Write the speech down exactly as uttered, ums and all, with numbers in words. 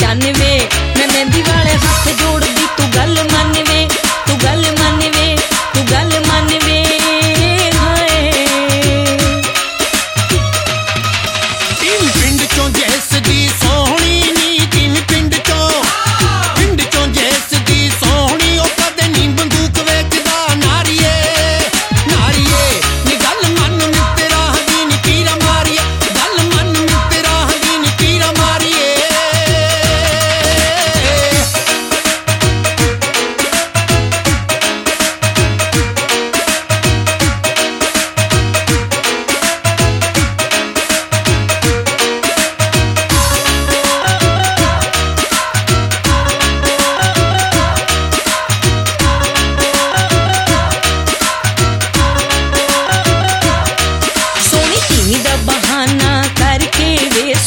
जान वे मैं मेहंदी वाले हाथ जोड़ दी तू गल मन वे तू गल मन वे तू गल मन वे तीन पिंड चों जैस दी सोहनी नी तीन पिंड चों पिंड चों जैस दी सोहनी ओ कदे नी बंदूक वेचदा नारीए नारीए नी गल मन मित्तरा दी नी कीरा मारीए गल मन मित्तरा दी नी कीरा मारीए सोनी धी दा बहाना करके वे